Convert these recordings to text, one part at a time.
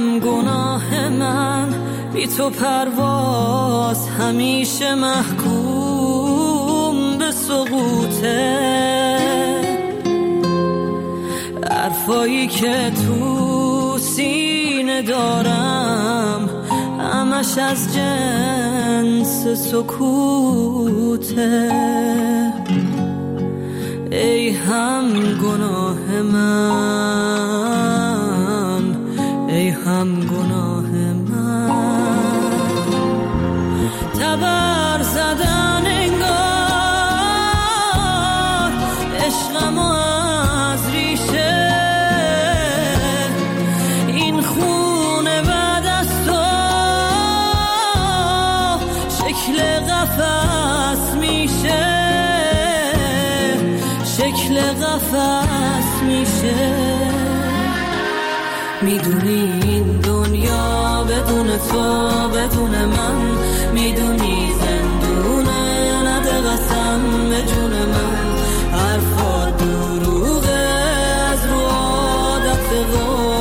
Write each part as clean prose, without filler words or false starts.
هم گناه من بی تو پرواز همیشه محکوم به سقوطه. حرفایی که تو سینه دارم همش از جنس سکوته. ای هم گناه من، ای هم گناه من، تبر زدن انگار عشقم از ریشه. این خونه بعد از تو شکل قفس میشه، شکل قفس میشه. میدونی این دنیا بدون تو بدون من، میدونی زندونه نده قسم به جون من. حرفا دروغه از رو عادت و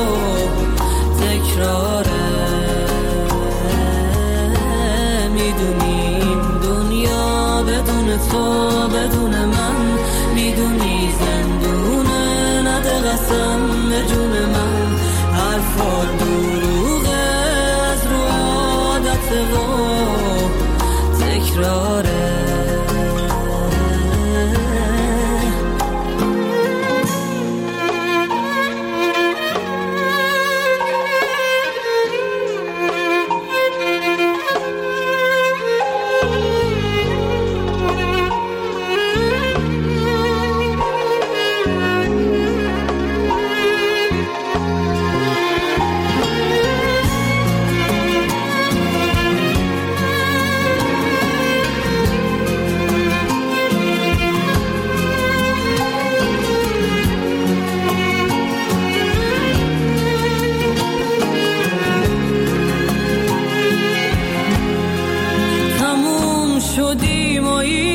تکراره. میدونی این دنیا بدون تو بدون من، میدونی زندونه نده قسم به جون من. حرفا دروغه از رو عادت و تکراره. شدیم و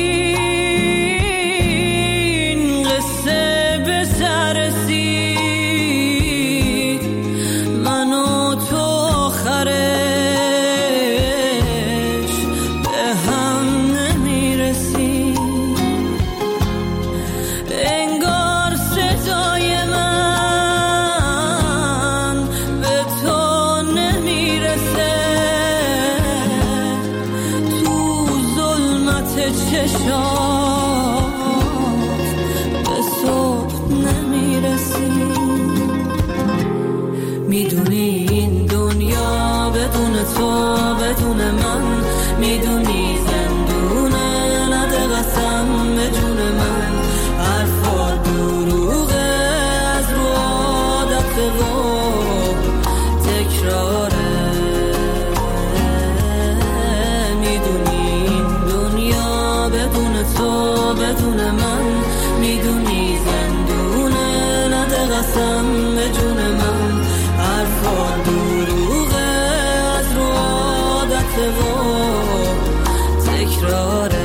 این قصه به سر رسید، من و تو آخرش به هم نمیرسیم. انگار صدای من به تو نمیرسه، چشات به صبح نمیرسی. میدونی این دنیا بدون تو بدون من، میدونی زندونه نده قسم به جون من. حرفا دروغه از رو عادت و تکراره. بدون تو بدون من، میدونی زندونه نده قسم به جون من. حرفا دروغه از رو عادت و تکراره.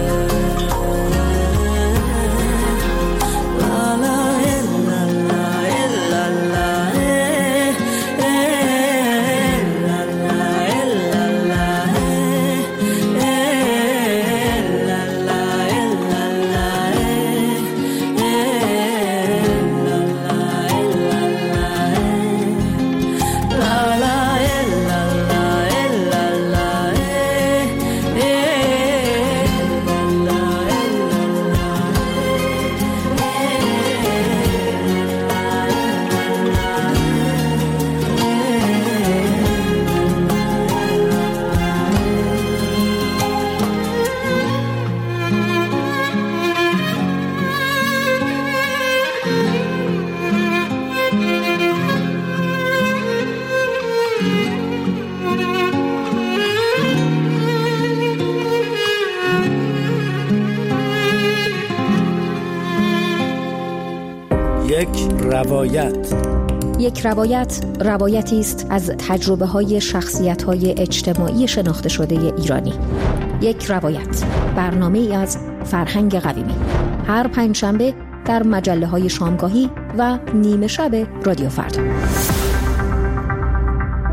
یک روایت روایتی است از تجربه‌های شخصیت‌های اجتماعی شناخته شده ایرانی. یک روایت، برنامه‌ای از فرهنگ قویمی. هر پنجشنبه در مجله‌های شامگاهی و نیمه شب رادیو فردا.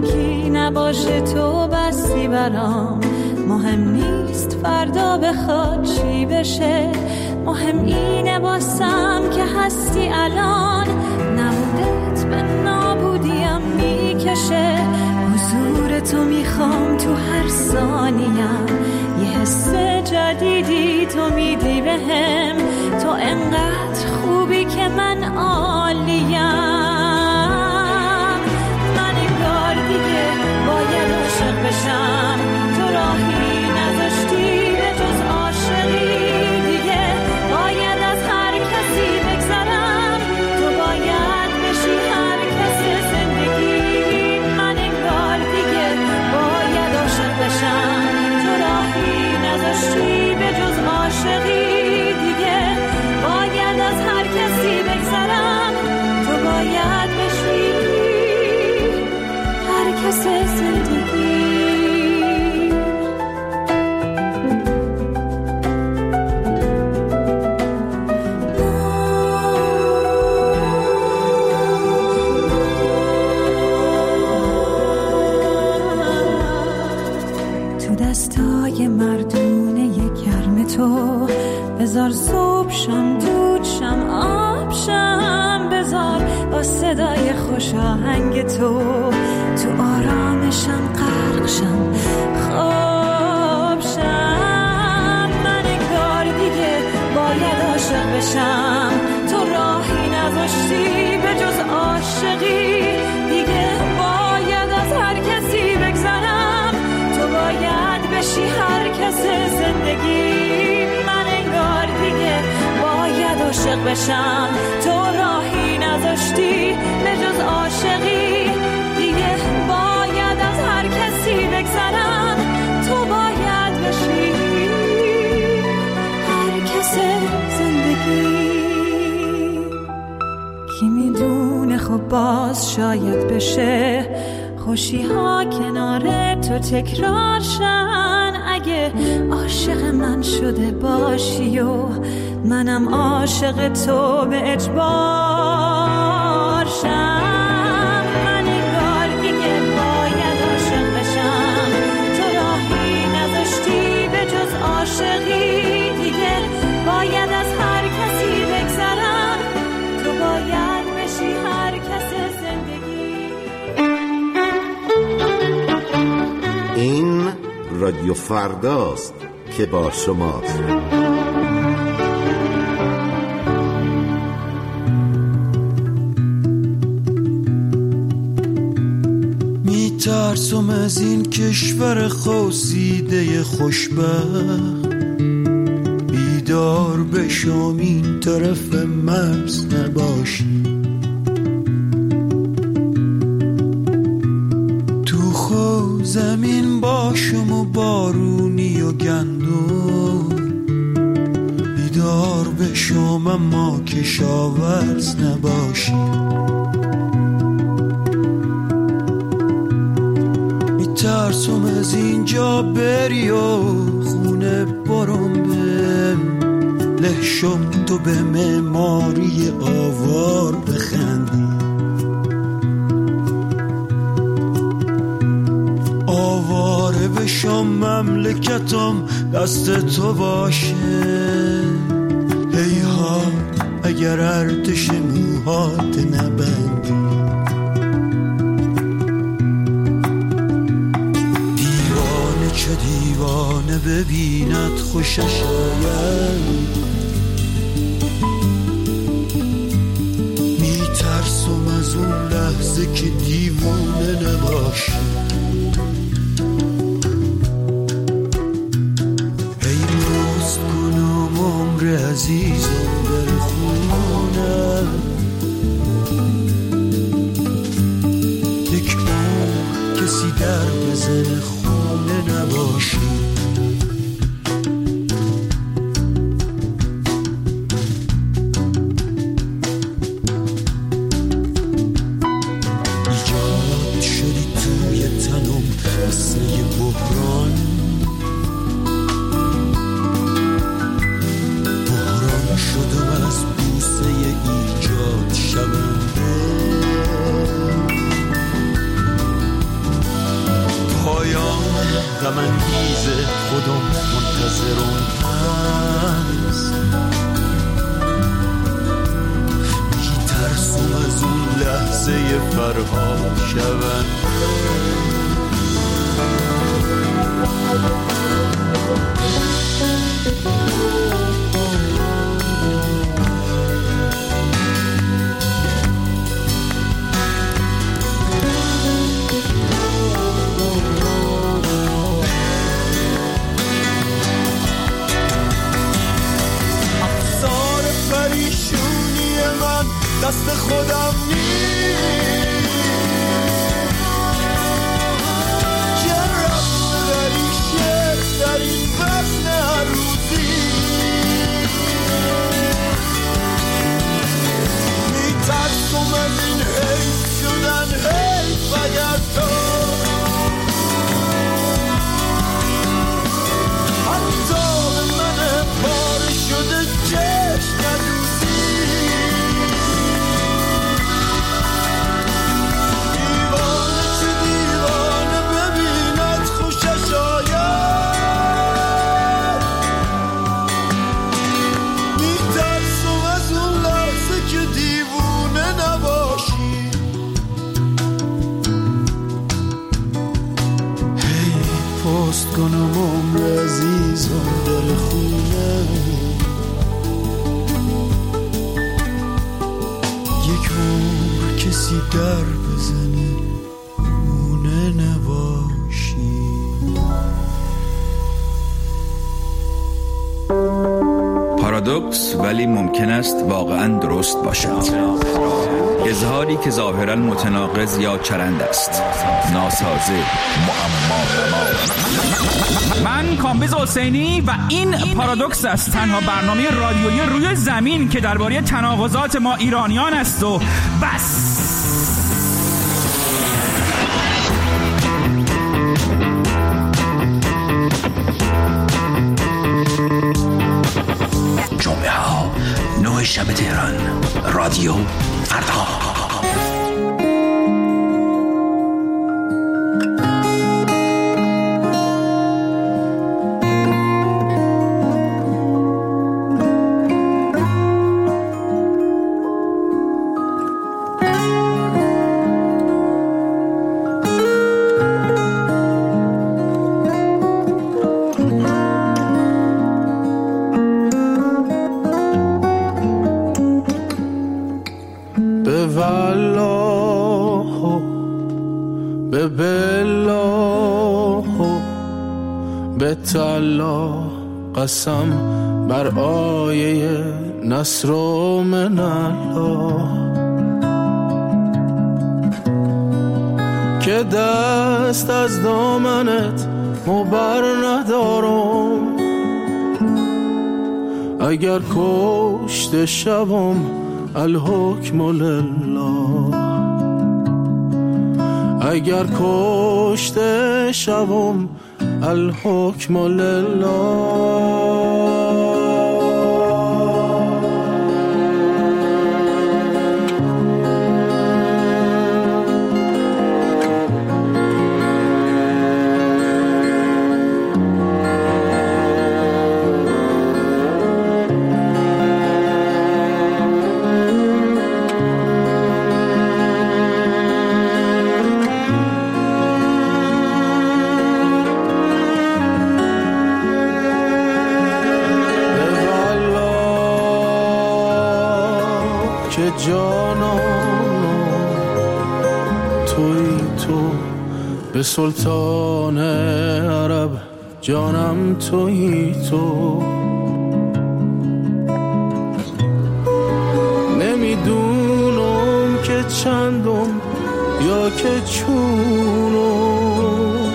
یکی نباشه تو بستی برام. مهم نیست فردا بخواد چی بشه، مهم اینه باسم که هستی الان. نبودت به نابودیم میکشه، حضور تو میخوام تو هر ثانیم. یه حس جدیدی تو میدی بهم، تو انقدر خوبی که من عالیم. من انگار دیگه باید عاشق بشم، تو راهی نذاشتی به جز عاشقی. دیگه باید از هر کسی بگذرم، تو باید بشی هر کس زندگی. من انگار دیگه باید عاشق بشم، تو راهی نذاشتی به جز عاشقی. دیگه باید از هر کسی بگذرم، تو باید بشی هر کس زندگی. تو دستای مردونه گرم تو بذار صبح شم، دود شم، آب شم. بذار با صدای خوش آهنگ تو آرامشم غرق شم، خواب شم. من انگار دیگه باید عاشق بشم، تو راهی نذاشتی به جز عاشقی. دیگه باید از هر کسی بگذرم، تو باید بشی هر کس زندگی. من انگار دیگه باید عاشق بشم، تو راهی نذاشتی به جز عاشقی. دیگه باید از هر کسی بگذرم، تو باید بشی هر کس زندگی. کی میدونه خب باز شاید بشه خوشی ها کنار تو تکرار شن. اگه عاشق من شده باشی و منم عاشق تو به اجبار شم. من انگار دیگه باید عاشق بشم، تو راهی نذاشتی به جز عاشقی. دیگه باید از هر کسی بگذرم، تو باید بشی هر کس زندگی. این رادیو فرداست که با شماست. میترسم از این کشور خواسیده خوشبخت، بیدار بشم این طرف مرز نباشی. تو خو زمین باشم و بارونی و گندم، بیدار بشم اما کشاورز نباشی. میترسم از اینجا بری و خونه برم بم، لهشم تو به معماری آوار بخندی. آواره بشم مملکتم دست تو باشه. هیها اگر ارتش موهات نبندی. دیوانه چه دیوانه ببیند خوشش آید. میترسم از اون لحظه که دیوانه نباشی. عزیزم در خونم یک عمر کسی در بزن خونه نباشی. ایجاد شدی توی تنم مثل یه بحران، شدم از بوسه ایجاد شونده. غم انگیز خودم منتظرم هست، میترسم از اون لحظه فرها شون. افسار پریشونی من دست خودم نیست، که رفت غریشه در این وزن هر روزی. میترسم از این حیف شدن حیف اگر تو حتی به من پاره شده چشم ندوزی. دیوانه چه دیوانه ببیند خوشش آید. میترسم از اون لحظه که دیوونه نباشی. هی پست کنم عمر عزیزم دل خونه، یک عمر کسی در بزنه مونه نباشی. پارادوکس ولی ممکن است واقعا درست باشد. اظهاری که ظاهرا متناقض یا چرند است، ناسازه، معما. من کامبیز حسینی و این پارادوکس است، تنها برنامه رادیویی روی زمین که درباره تناقضات ما ایرانیان است و بس. جمعه ها 9 شب تهران، رادیو فردا. به بالله به تعالی قسم بر آیه نصر من الله، که دست از دامنت مبر ندارم. اگر کشته شوم الحکم لله، اگر کشته شوم الحکم لله. که جانم توی تو، به سلطان عرب جانم توی تو. نمیدونم که چندم یا که چونم،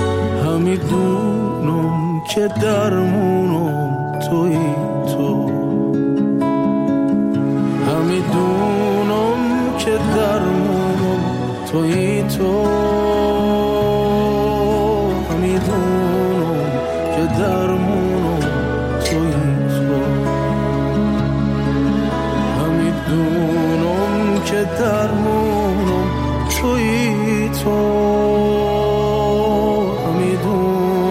همیدونم که درمونم توی تو. همیدونم که درمونم توی تو. همیدونم که درمونم توی تو. همیدونم که درمونم توی تو. همیدونم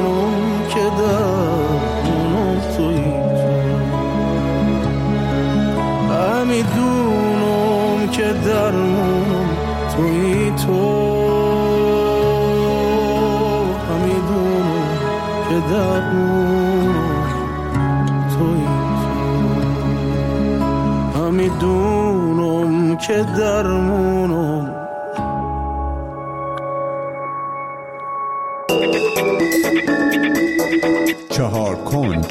درمونم توی تو، میدونم که درمونم. چهار کنج.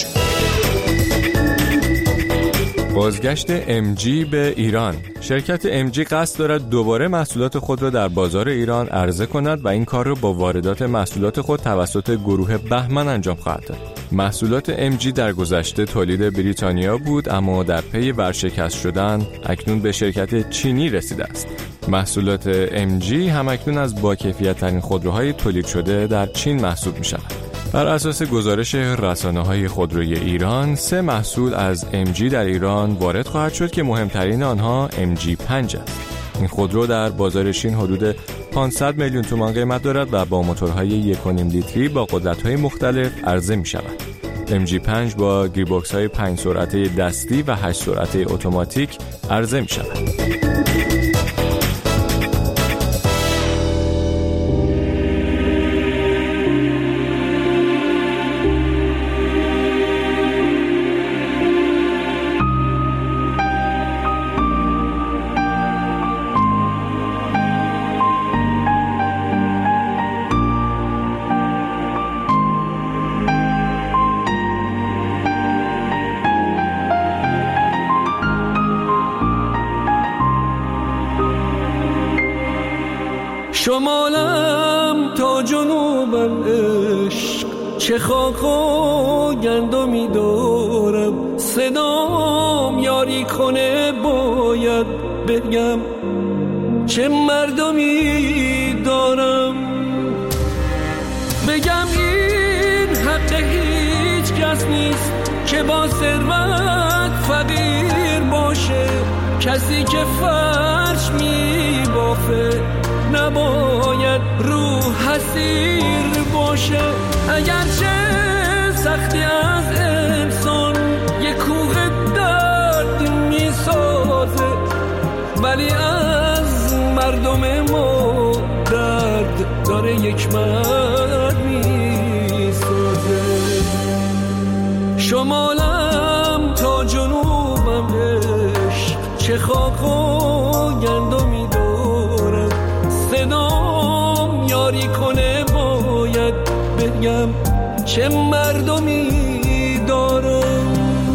بازگشت MG به ایران. شرکت MG قصد دارد دوباره محصولات خود را در بازار ایران عرضه کند و این کار را با واردات محصولات خود توسط گروه بهمن انجام خواهد داد. محصولات MG در گذشته تولید بریتانیا بود، اما در پی ورشکست شدن اکنون به شرکت چینی رسیده است. محصولات MG همکنون از با کیفیت ترین خودروهای تولید شده در چین محسوب می شود. بر اساس گزارش رسانه‌های خودروی ایران، 3 محصول از MG در ایران وارد خواهد شد که مهمترین آنها MG5 است. این خودرو در بازار چین حدود 500 میلیون تومان قیمت دارد و با موتورهای 1.5 لیتری با قدرت‌های مختلف عرضه می‌شود. MG5 با گیربکس‌های 5 سرعته دستی و 8 سرعته اتوماتیک عرضه می‌شود. شمالم تا جنوبم عشق، چه خاک و گندمی دارم، صدام یاری کنه باید بگم چه مردمی دارم. بگم این حق هیچ کس نیست که با ثروت فقیر باشه، کسی که فرش می بافه نباید رو حسیر باشه. اگرچه سختی از انسان یک کوه درد می سازه، ولی از مردم ما درد داره یک مرد می سازه. شمالم تا جنوبم عشق، چه خاک و گندمی دارم، صدام یاری کنه باید بگم چه مردمی دارم.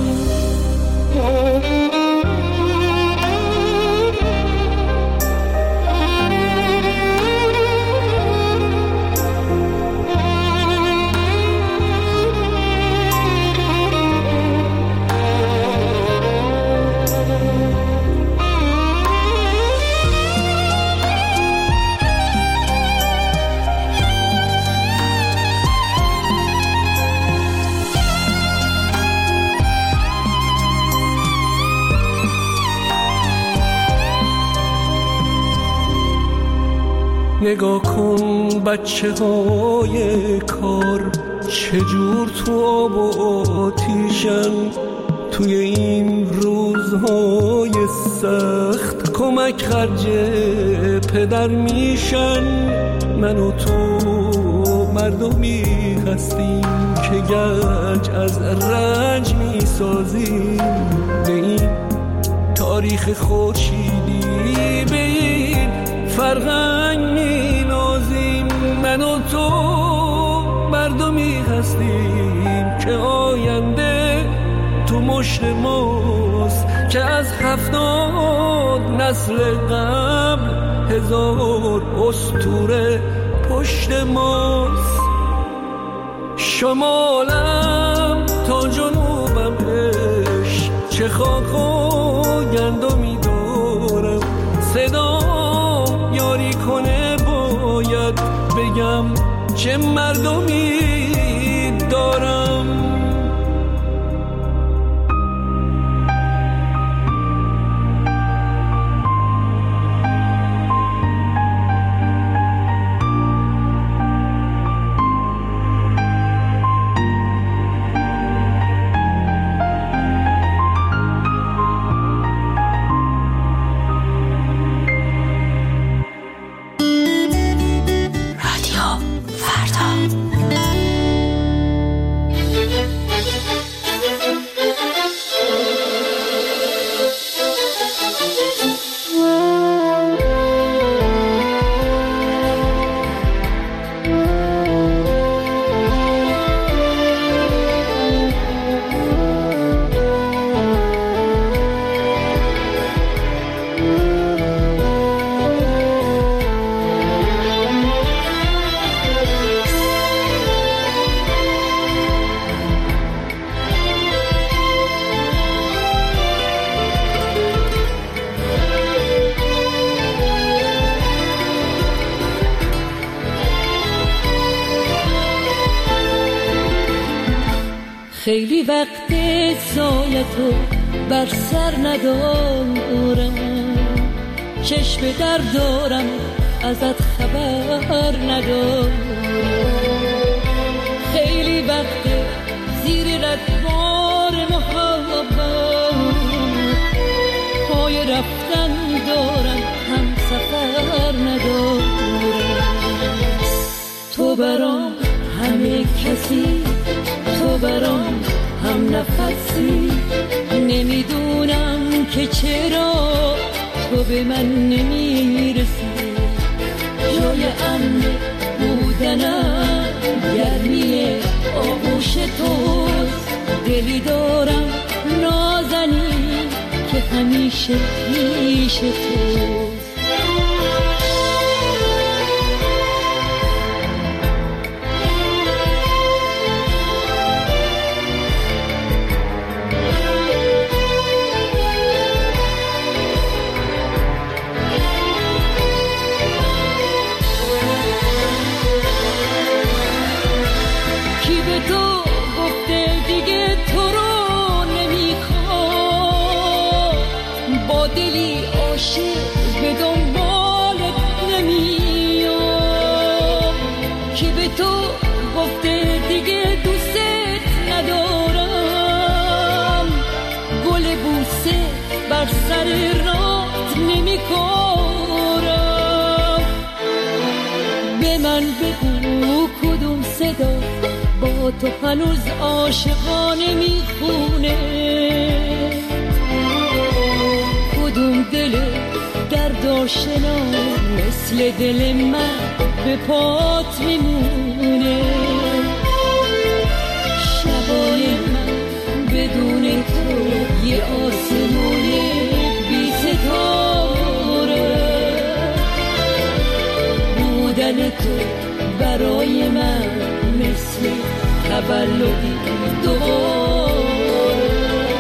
نگاه کن بچه های کار چجور تو آب و آتیشن، توی این روزهای سخت کمک خرج پدر میشن. من و تو مردمی هستیم که گنج از رنج میسازیم، به این تاریخ خورشیدی به این فرهنگ مینازیم. من و تو مردمی هستیم که آینده تو مشت ماست، که از 70 نسل قبل 1000 اسطوره پشت ماست. شمالم تا جنوبم عشق، چه خاک و گندمی دارم، صدام یاری کنه باید بگم چه مردمی دارم. خیلی وقت سایتو بر سر ندارم، چشم در دارم ازت خبر ندارم. خیلی وقت زیر رگبار محبت پای رفتن دارم، هم سفر ندارم. تو برام همه کسی، تو برام هم نفسی، نمیدونم که چرا تو به من نمیرسی. جای امن بودنم گرمی آغوش توست، دلی دارم نازنی که همیشه پیش توست. سر رات نمی کارم. به من بگو کدوم صدا با تو هنوز عاشقانه میخونه، کدوم دل دردآشنا مثل دل من به پات میمونه. شبای من بدون تو یه آسمونه بی ستاره، بودن تو برای من مثل تولدی دوباره.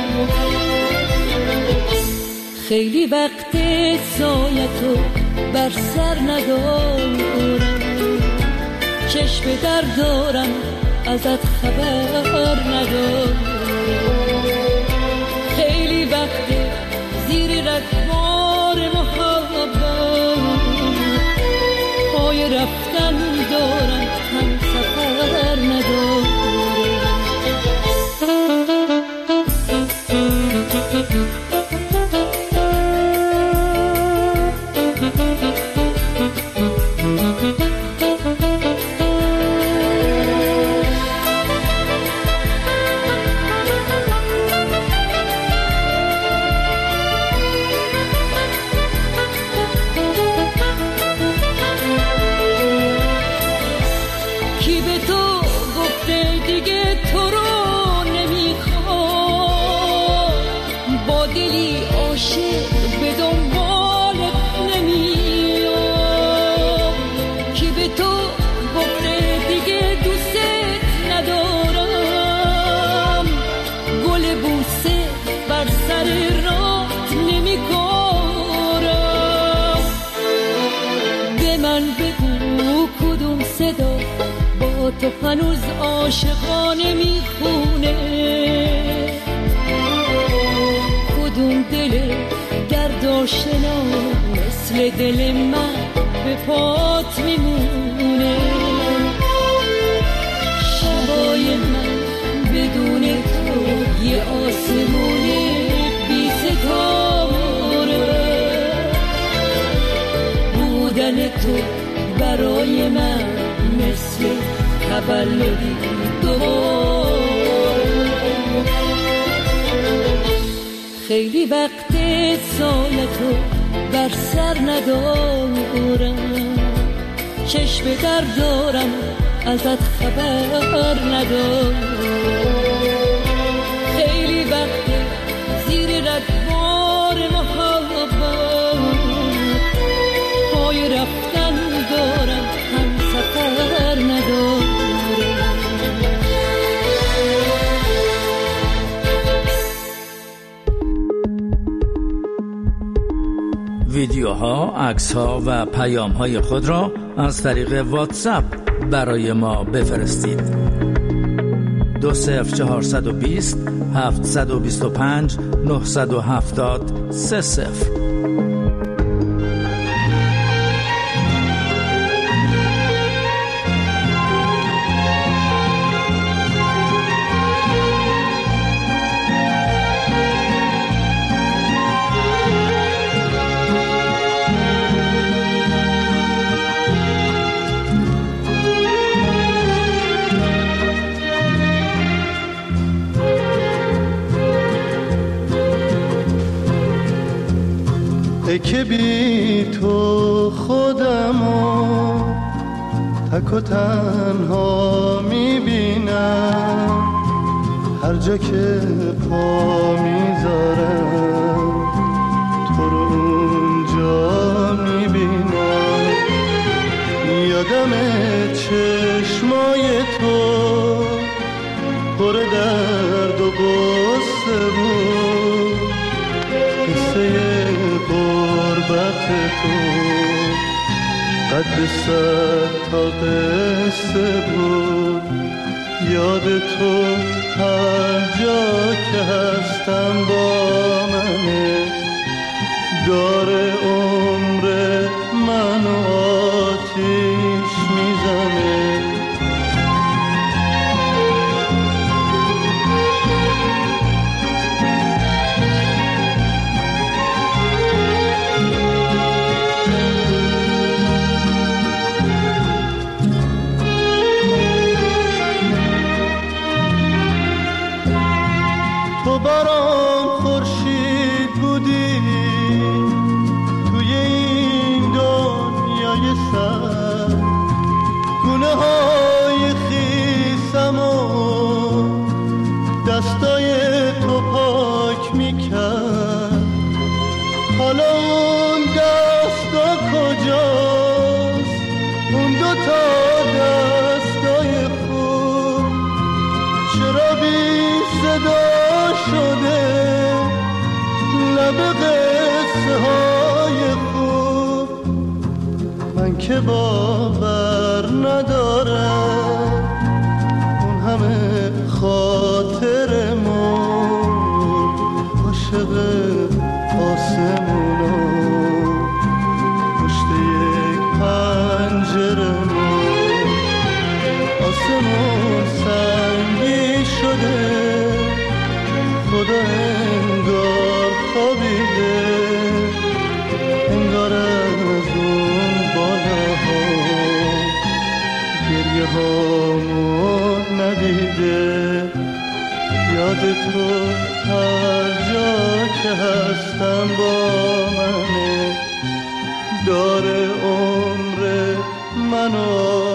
خیلی وقت سایتو بر سر ندارم، چشم در دارم ازت خبر ندارم. خیلی وقت زیر رگبار محبت پای رفتن دارم، هم سفر ندارم. تو هنوز عاشقانه میخونه، کدوم دل دردآشنا مثل دل من به پات میمونه. شبای من بدون تو یه آسمونه بی ستاره، بودن تو برای من مثل تولدی دوباره. خیلی وقت سایتو بر سر ندارم، چشم در دارم ازت خبر ندارم. خیلی وقت زیر رگبار محبت پای رفتن دارم، هم سفر ندارم. ویدیوها، عکس‌ها و پیام‌های خود را از طریق واتساپ برای ما بفرستید. 20420 725 970 30. که بی تو خودمو تک و تنها میبینم، هر جا که پا میذارم تو رو اونجا میبینم. یادم چشمای تو پر درد و غصه بود، قصه غربت تو قد 100 تا قصه بود. یاد تو هر جا که هستم با منه، داره عمر منو آتیش میزنه. تو برام خورشید بودی توی این دنیای سر، گونه های خیسم و دستای تو پاک میکرد. حالا اون دستا کجاست، اون 2 تا دستای خوب چرا بی صدا شده لب قصه های خوب؟ من که باور ندارم اون همه خاطرمون عاشق آسمونا پشت یک پنجرمون. آسمون سنگی شده، خدا انگار خوابیده، انگار از اون بالاها گریه هامو ندیده. یاد تو هر جا که هستم با منه، داره عمر منو